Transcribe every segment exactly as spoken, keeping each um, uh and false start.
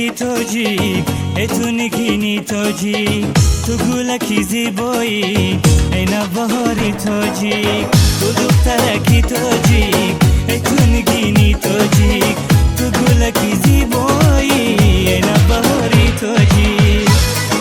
ترکی تاجیک اتو نگینی تاجیک تو گولکی زیبایی این بهاری تاجیک تو دخترکی تاجیک اتو نگینی تاجیک تو گولکی زیبایی این بهاری تاجیک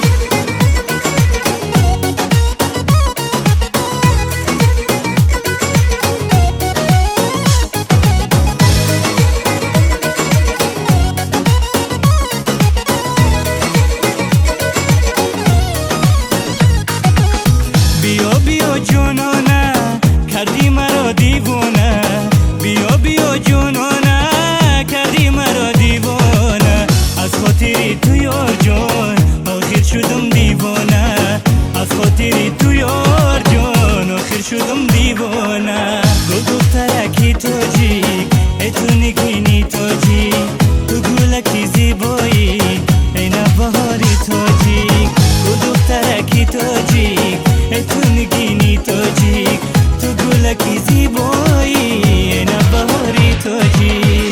بیا بیا جونانه کردی مرا دیوانه بیا بیا جونانه کردی مرا دیوانه از خاطری تو یار جان آخر شدم دیوانه از خاطری تو یار جان آخر شدم دیوانه تو دخترکی تاجیک اتو نگینی تاجیک تو گولکی زیبایی این بهاری تاجیک تو دخترکی تاجیک اتو نگینی تاجیک تو گولکی زیبایی این بهاری تاجیک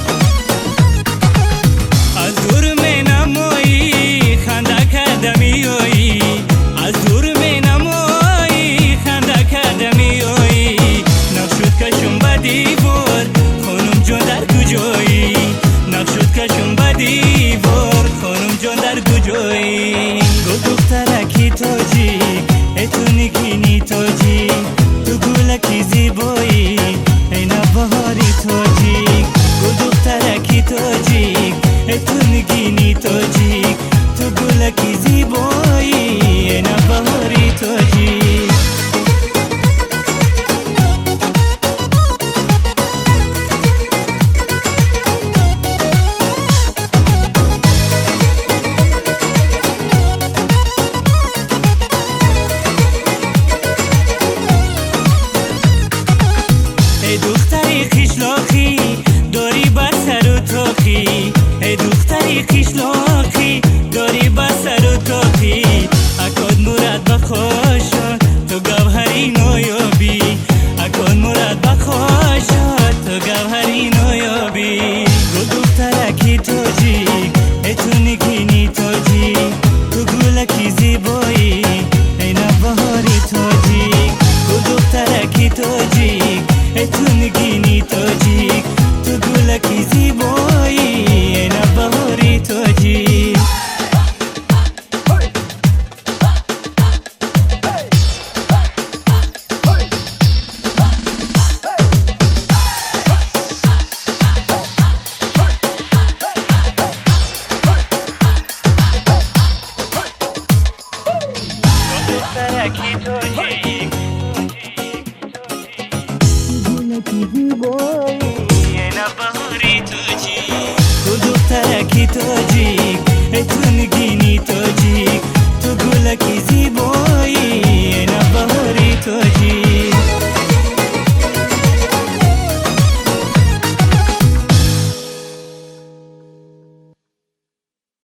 از دور می نمایی خنده کردمی